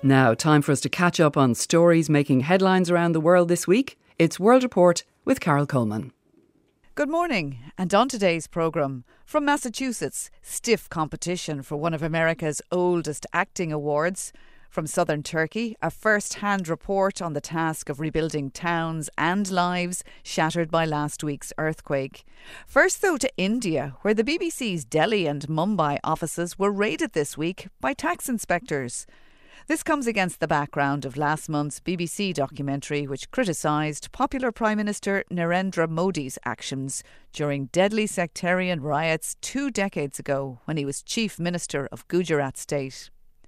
Now, time for us to catch up on stories making headlines around the world this week. It's World Report with Carol Coleman. Good morning, and on today's programme, from Massachusetts, stiff competition for one of America's oldest acting awards. From southern Turkey, a first-hand report on the task of rebuilding towns and lives shattered by last week's earthquake. First, though, to India, where the BBC's Delhi and Mumbai offices were raided this week by tax inspectors. This comes against the background of last month's BBC documentary which criticised popular Prime Minister Narendra Modi's actions during deadly sectarian riots 2 decades ago when he was Chief Minister of Gujarat State.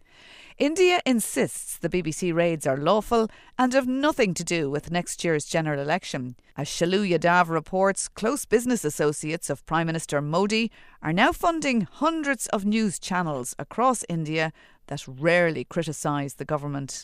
India insists the BBC raids are lawful and have nothing to do with next year's general election. As Shalu Yadav reports, close business associates of Prime Minister Modi are now funding hundreds of news channels across India that rarely criticise the government.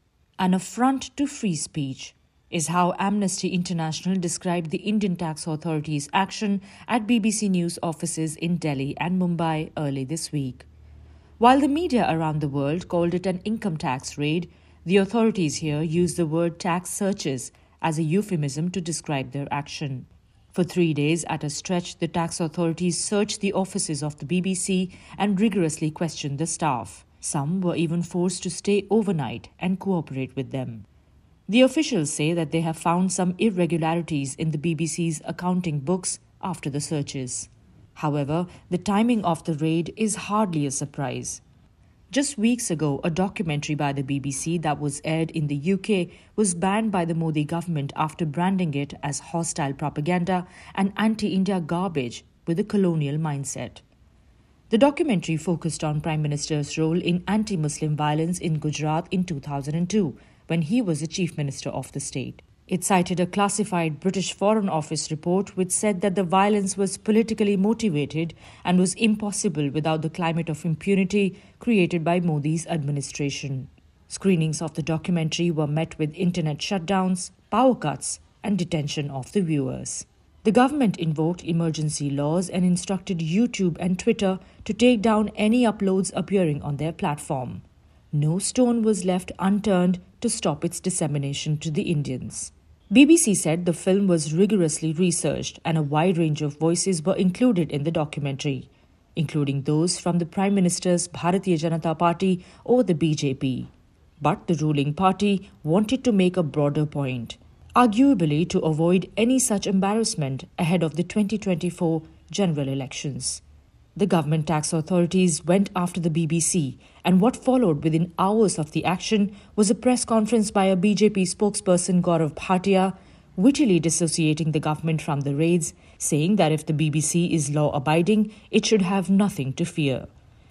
An affront to free speech is how Amnesty International described the Indian tax authorities' action at BBC News offices in Delhi and Mumbai early this week. While the media around the world called it an income tax raid, the authorities here used the word tax searches as a euphemism to describe their action. For 3 days at a stretch, the tax authorities searched the offices of the BBC and rigorously questioned the staff. Some were even forced to stay overnight and cooperate with them. The officials say that they have found some irregularities in the BBC's accounting books after the searches. However, the timing of the raid is hardly a surprise. Just weeks ago, a documentary by the BBC that was aired in the UK was banned by the Modi government after branding it as hostile propaganda and anti-India garbage with a colonial mindset. The documentary focused on Prime Minister's role in anti-Muslim violence in Gujarat in 2002, when he was the Chief Minister of the state. It cited a classified British Foreign Office report which said that the violence was politically motivated and was impossible without the climate of impunity created by Modi's administration. Screenings of the documentary were met with internet shutdowns, power cuts, and detention of the viewers. The government invoked emergency laws and instructed YouTube and Twitter to take down any uploads appearing on their platform. No stone was left unturned to stop its dissemination to the Indians. BBC said the film was rigorously researched and a wide range of voices were included in the documentary, including those from the Prime Minister's Bharatiya Janata Party or the BJP. But the ruling party wanted to make a broader point, arguably to avoid any such embarrassment ahead of the 2024 general elections. The government tax authorities went after the BBC, and what followed within hours of the action was a press conference by a BJP spokesperson Gaurav Bhatia, wittily dissociating the government from the raids, saying that if the BBC is law-abiding, it should have nothing to fear.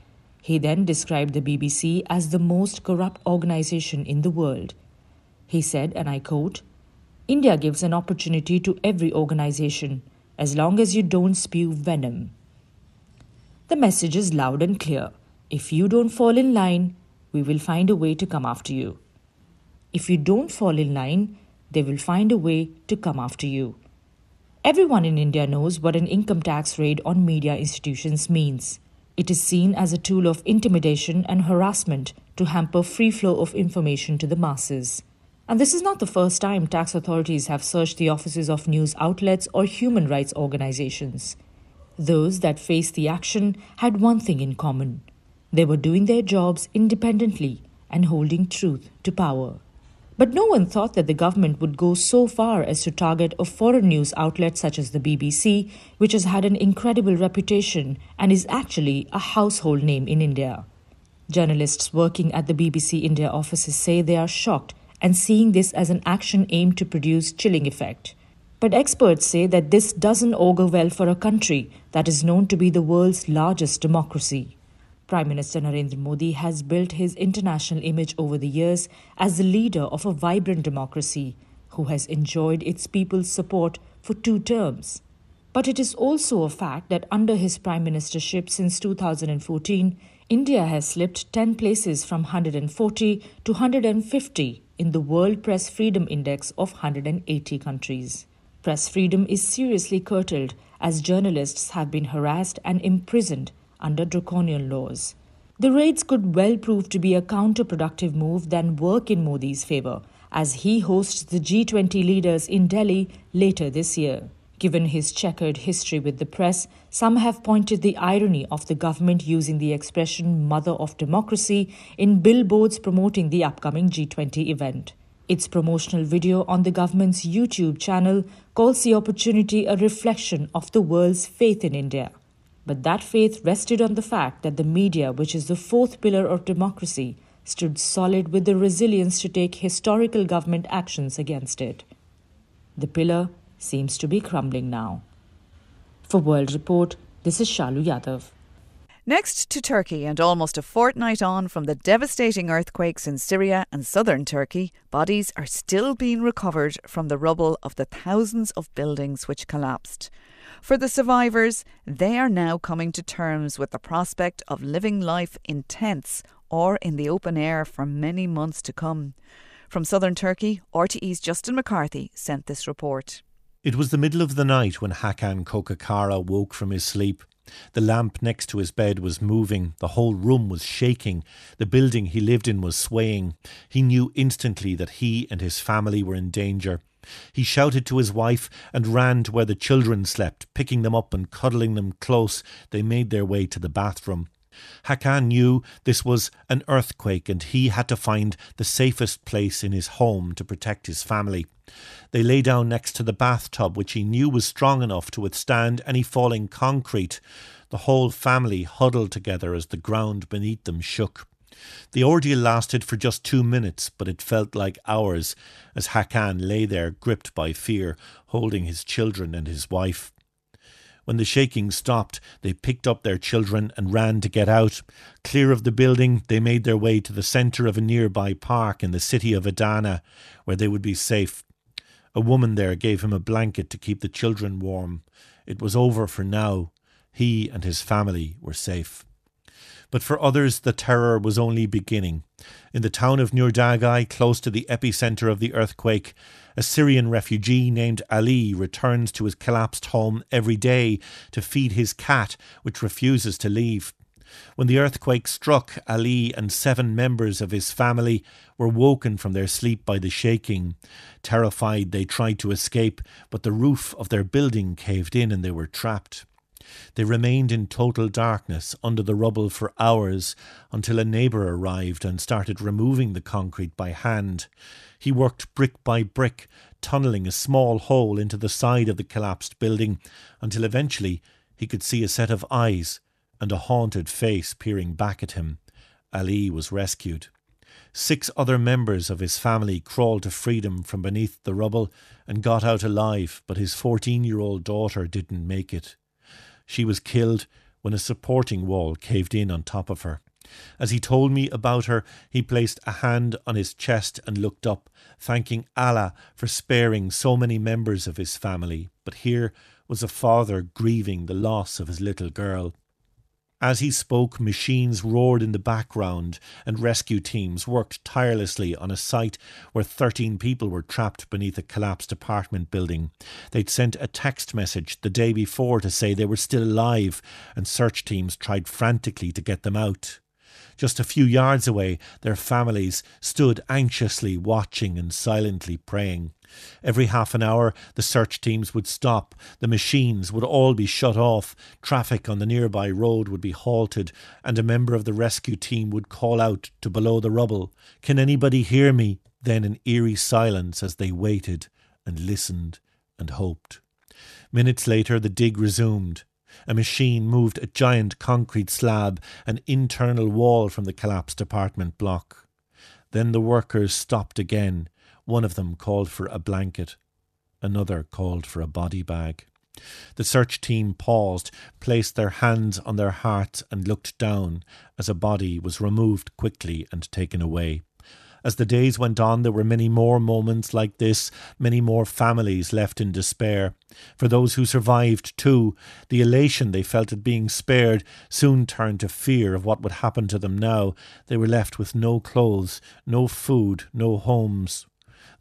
He then described the BBC as the most corrupt organisation in the world. He said, and I quote, "India gives an opportunity to every organisation, as long as you don't spew venom." The message is loud and clear. If you don't fall in line, we will find a way to come after you. If you don't fall in line, they will find a way to come after you. Everyone in India knows what an income tax raid on media institutions means. It is seen as a tool of intimidation and harassment to hamper free flow of information to the masses. And this is not the first time tax authorities have searched the offices of news outlets or human rights organizations. Those that faced the action had one thing in common. They were doing their jobs independently and holding truth to power. But no one thought that the government would go so far as to target a foreign news outlet such as the BBC, which has had an incredible reputation and is actually a household name in India. Journalists working at the BBC India offices say they are shocked and seeing this as an action aimed to produce chilling effect. But experts say that this doesn't augur well for a country that is known to be the world's largest democracy. Prime Minister Narendra Modi has built his international image over the years as the leader of a vibrant democracy who has enjoyed its people's support for 2 terms. But it is also a fact that under his prime ministership since 2014, India has slipped 10 places from 140 to 150 in the World Press Freedom Index of 180 countries. Press freedom is seriously curtailed as journalists have been harassed and imprisoned under draconian laws. The raids could well prove to be a counterproductive move than work in Modi's favour, as he hosts the G20 leaders in Delhi later this year. Given his checkered history with the press, some have pointed the irony of the government using the expression "mother of democracy" in billboards promoting the upcoming G20 event. Its promotional video on the government's YouTube channel calls the opportunity a reflection of the world's faith in India. But that faith rested on the fact that the media, which is the fourth pillar of democracy, stood solid with the resilience to take historical government actions against it. The pillar seems to be crumbling now. For World Report, this is Shalu Yadav. Next to Turkey, and almost a fortnight on from the devastating earthquakes in Syria and southern Turkey, bodies are still being recovered from the rubble of the thousands of buildings which collapsed. For the survivors, they are now coming to terms with the prospect of living life in tents or in the open air for many months to come. From southern Turkey, RTE's Justin McCarthy sent this report. It was the middle of the night when Hakan Kokakara woke from his sleep. The lamp next to his bed was moving. The whole room was shaking. The building he lived in was swaying. He knew instantly that he and his family were in danger. He shouted to his wife and ran to where the children slept. Picking them up and cuddling them close, they made their way to the bathroom. Hakan knew this was an earthquake and he had to find the safest place in his home to protect his family. They lay down next to the bathtub, which he knew was strong enough to withstand any falling concrete. The whole family huddled together as the ground beneath them shook. The ordeal lasted for just 2 minutes, but it felt like hours as Hakan lay there gripped by fear, holding his children and his wife. When the shaking stopped, they picked up their children and ran to get out. Clear of the building, they made their way to the centre of a nearby park in the city of Adana, where they would be safe. A woman there gave him a blanket to keep the children warm. It was over for now. He and his family were safe. But for others, the terror was only beginning. In the town of Nurdagai, close to the epicentre of the earthquake, a Syrian refugee named Ali returns to his collapsed home every day to feed his cat, which refuses to leave. When the earthquake struck, Ali and 7 members of his family were woken from their sleep by the shaking. Terrified, they tried to escape, but the roof of their building caved in and they were trapped. They remained in total darkness under the rubble for hours until a neighbour arrived and started removing the concrete by hand. He worked brick by brick, tunnelling a small hole into the side of the collapsed building until eventually he could see a set of eyes and a haunted face peering back at him. Ali was rescued. 6 other members of his family crawled to freedom from beneath the rubble and got out alive, but his 14-year-old daughter didn't make it. She was killed when a supporting wall caved in on top of her. As he told me about her, he placed a hand on his chest and looked up, thanking Allah for sparing so many members of his family. But here was a father grieving the loss of his little girl. As he spoke, machines roared in the background and rescue teams worked tirelessly on a site where 13 people were trapped beneath a collapsed apartment building. They'd sent a text message the day before to say they were still alive, and search teams tried frantically to get them out. Just a few yards away, their families stood anxiously watching and silently praying. Every half an hour, the search teams would stop. The machines would all be shut off. Traffic on the nearby road would be halted, and a member of the rescue team would call out to below the rubble, "Can anybody hear me?" Then an eerie silence as they waited and listened and hoped. Minutes later, the dig resumed. A machine moved a giant concrete slab, an internal wall from the collapsed apartment block. Then the workers stopped again. One of them called for a blanket. Another called for a body bag. The search team paused, placed their hands on their hearts and looked down as a body was removed quickly and taken away. As the days went on, there were many more moments like this, many more families left in despair. For those who survived too, the elation they felt at being spared soon turned to fear of what would happen to them now. They were left with no clothes, no food, no homes.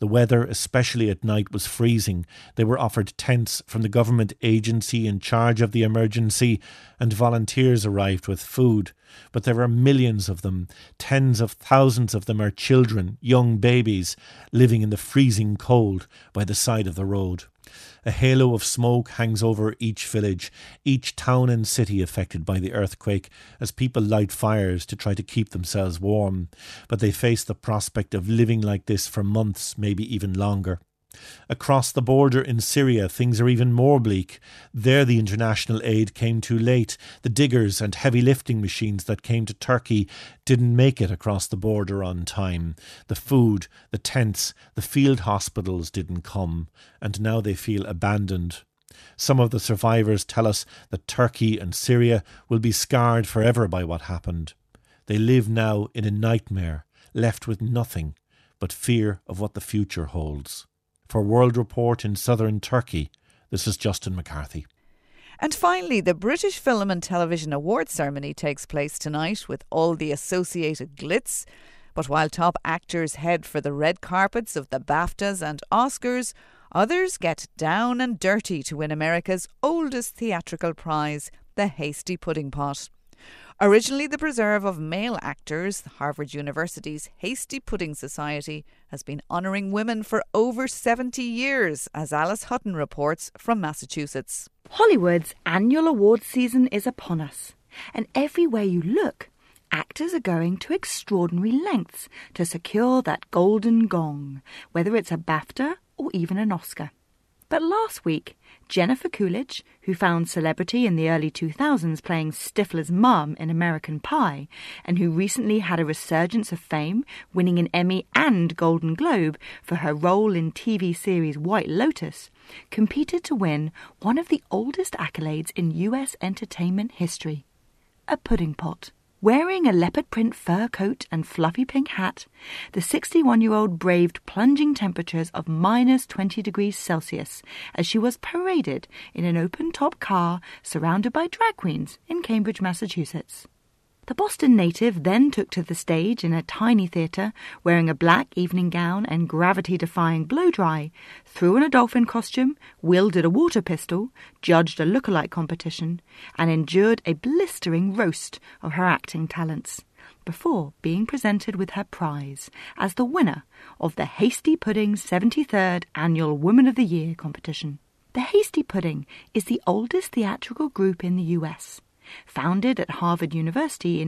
The weather, especially at night, was freezing. They were offered tents from the government agency in charge of the emergency, and volunteers arrived with food. But there are millions of them. Tens of thousands of them are children, young babies, living in the freezing cold by the side of the road. A halo of smoke hangs over each village, each town and city affected by the earthquake, as people light fires to try to keep themselves warm. But they face the prospect of living like this for months, maybe even longer. Across the border in Syria, things are even more bleak. There the international aid came too late. The diggers and heavy lifting machines that came to Turkey didn't make it across the border on time. The food, the tents, the field hospitals didn't come, and now they feel abandoned. Some of the survivors tell us that Turkey and Syria will be scarred forever by what happened. They live now in a nightmare, left with nothing but fear of what the future holds. For World Report in southern Turkey, this is Justin McCarthy. And finally, the British Film and Television Awards ceremony takes place tonight with all the associated glitz. But while top actors head for the red carpets of the BAFTAs and Oscars, others get down and dirty to win America's oldest theatrical prize, the Hasty Pudding Pot. Originally the preserve of male actors, Harvard University's Hasty Pudding Society has been honouring women for over 70 years, as Alice Hutton reports from Massachusetts. Hollywood's annual awards season is upon us, and everywhere you look, actors are going to extraordinary lengths to secure that golden gong, whether it's a BAFTA or even an Oscar. But last week, Jennifer Coolidge, who found celebrity in the early 2000s playing Stifler's mum in American Pie, and who recently had a resurgence of fame, winning an Emmy and Golden Globe for her role in TV series White Lotus, competed to win one of the oldest accolades in US entertainment history, a pudding pot. Wearing a leopard print fur coat and fluffy pink hat, the 61-year-old braved plunging temperatures of minus 20 degrees Celsius as she was paraded in an open-top car surrounded by drag queens in Cambridge, Massachusetts. The Boston native then took to the stage in a tiny theatre, wearing a black evening gown and gravity-defying blow-dry, threw on a dolphin costume, wielded a water pistol, judged a lookalike competition, and endured a blistering roast of her acting talents, before being presented with her prize as the winner of the Hasty Pudding 73rd Annual Woman of the Year competition. The Hasty Pudding is the oldest theatrical group in the US. Founded at Harvard University in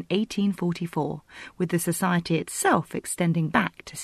1844, with the society itself extending back to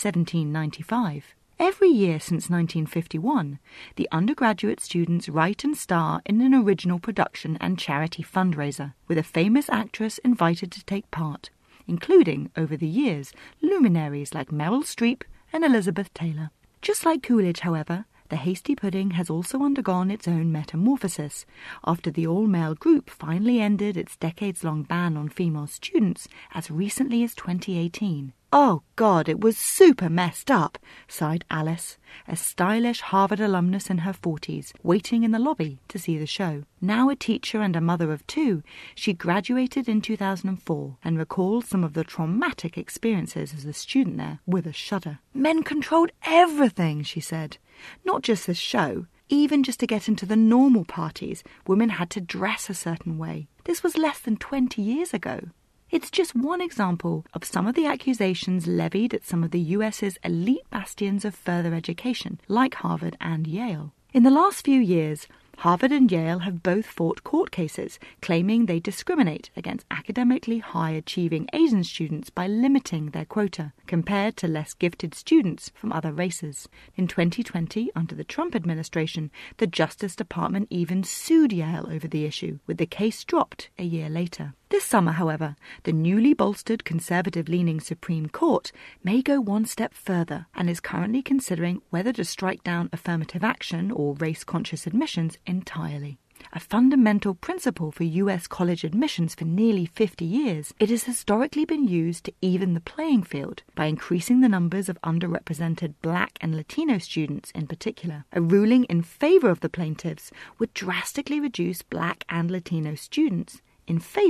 1795. Every year since 1951, the undergraduate students write and star in an original production and charity fundraiser, with a famous actress invited to take part, including, over the years, luminaries like Meryl Streep and Elizabeth Taylor. Just like Coolidge, however, the Hasty Pudding has also undergone its own metamorphosis after the all-male group finally ended its decades-long ban on female students as recently as 2018. "Oh, God, it was super messed up," sighed Alice, a stylish Harvard alumnus in her 40s, waiting in the lobby to see the show. Now a teacher and a mother of two, she graduated in 2004 and recalls some of the traumatic experiences as a student there with a shudder. "Men controlled everything," she said. "Not just the show. Even just to get into the normal parties, women had to dress a certain way. This was less than 20 years ago." It's just one example of some of the accusations levied at some of the US's elite bastions of further education, like Harvard and Yale. In the last few years, Harvard and Yale have both fought court cases claiming they discriminate against academically high-achieving Asian students by limiting their quota, compared to less gifted students from other races. In 2020, under the Trump administration, the Justice Department even sued Yale over the issue, with the case dropped a year later. This summer, however, the newly bolstered conservative-leaning Supreme Court may go one step further and is currently considering whether to strike down affirmative action or race-conscious admissions entirely. A fundamental principle for US college admissions for nearly 50 years, it has historically been used to even the playing field by increasing the numbers of underrepresented Black and Latino students in particular. A ruling in favor of the plaintiffs would drastically reduce Black and Latino students in favour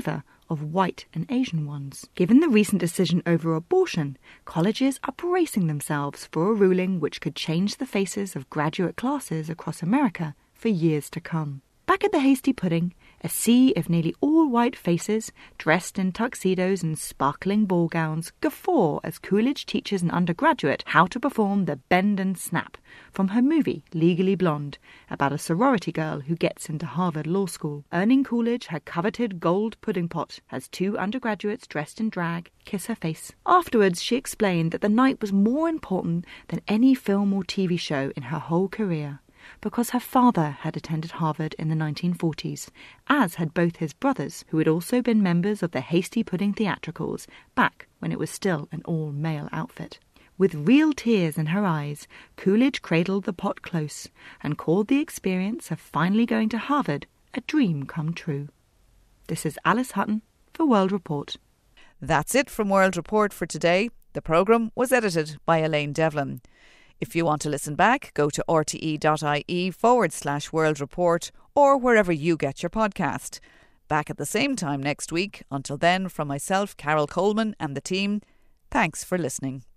of white and Asian ones. Given the recent decision over abortion, colleges are bracing themselves for a ruling which could change the faces of graduate classes across America for years to come. Back at the Hasty Pudding, a sea of nearly all-white faces, dressed in tuxedos and sparkling ball gowns, guffaw as Coolidge teaches an undergraduate how to perform the bend and snap from her movie Legally Blonde, about a sorority girl who gets into Harvard Law School, earning Coolidge her coveted gold pudding pot as two undergraduates dressed in drag kiss her face. Afterwards, she explained that the night was more important than any film or TV show in her whole career, because her father had attended Harvard in the 1940s, as had both his brothers, who had also been members of the Hasty Pudding Theatricals back when it was still an all-male outfit. With real tears in her eyes, Coolidge cradled the pot close and called the experience of finally going to Harvard a dream come true. This is Alice Hutton for World Report. That's it from World Report for today. The programme was edited by Elaine Devlin. If you want to listen back, go to rte.ie/World Report or wherever you get your podcast. Back at the same time next week. Until then, from myself, Carol Coleman, and the team, thanks for listening.